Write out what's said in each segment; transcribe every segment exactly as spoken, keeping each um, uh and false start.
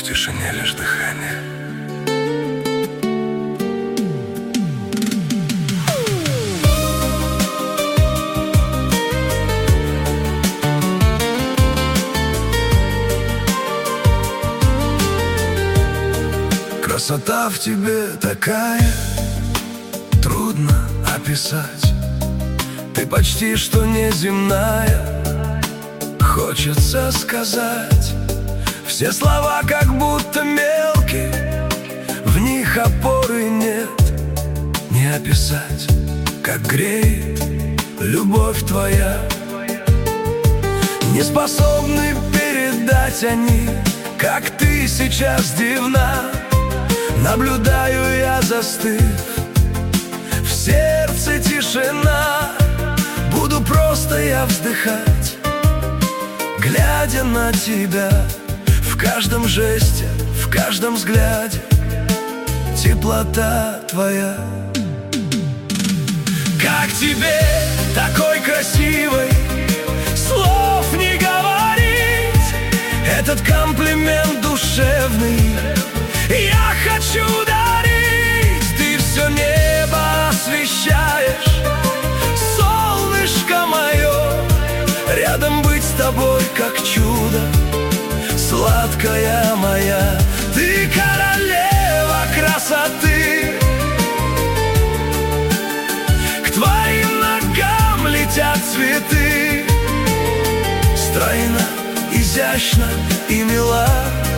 тишине лишь дыхание. Красота в тебе такая, трудно описать. Ты почти что неземная, хочется сказать. Все слова как будто мелкие, в них опоры нет. Не описать, как греет любовь твоя. Не способны передать они, как ты сейчас дивна. Наблюдаю я, застыв, в сердце тишина. Буду просто я вздыхать, глядя на тебя. В каждом жесте, в каждом взгляде теплота твоя. Как тебе, такой красивой, слов не говорить. Этот комплимент душевный я хочу дарить. Ты все небо освещаешь, солнышко мое. Рядом быть с тобой как чудо, сладкая моя. Ты королева красоты, к твоим ногам летят цветы. Стройно, изящно и мила,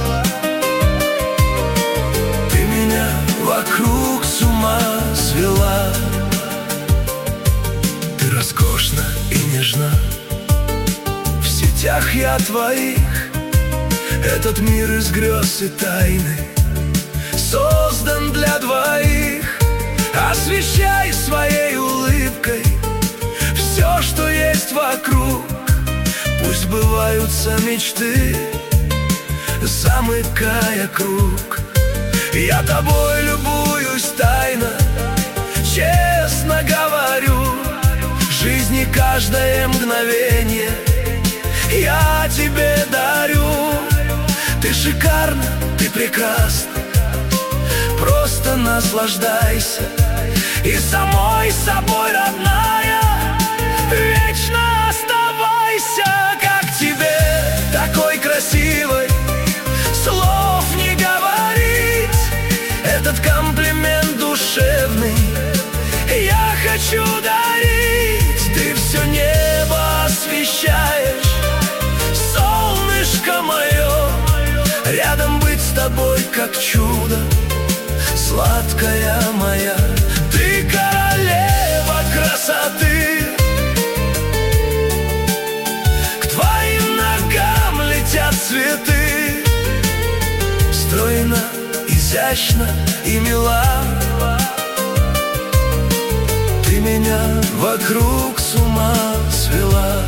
вокруг с ума свела. Ты роскошна и нежна, в сетях я твоих. Этот мир из грез и тайны создан для двоих. Освещай своей улыбкой все, что есть вокруг. Пусть сбываются мечты, замыкая круг. Я тобой любуюсь тайно, честно говорю. Жизни каждое мгновение я тебе дарю. Ты шикарна, ты прекрасна, просто наслаждайся. И самой собой, родная, вечно оставайся. Как тебе, такой красивой, слов не говорить. Этот комплимент душевный я хочу дарить. Ты все небо освещаешь, солнышко мое. Рядом быть с тобой как чудо, сладкая моя. Ты королева красоты, к твоим ногам летят цветы. Стройно, изящно и мила, ты меня вокруг с ума свела.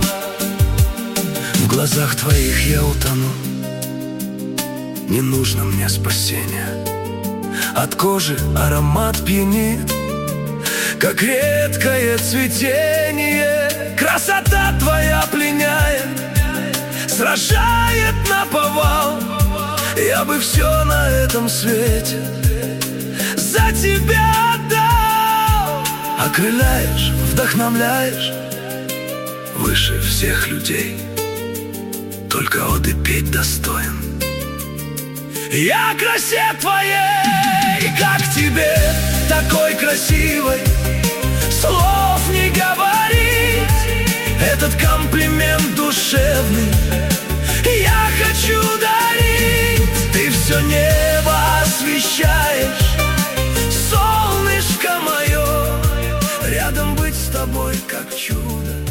В глазах твоих я утону, не нужно мне спасения. От кожи аромат пьянит, как редкое цветение. Красота твоя пленяет, сражает наповал. Я бы все на этом свете за тебя отдал. Окрыляешь, вдохновляешь, выше всех людей, только оды петь достоин. Я красе твоей, как тебе, такой красивой, слов не говорить. Этот комплимент душевный я хочу дарить. Ты все небо освещаешь, солнышко мое. Рядом быть с тобой как чудо,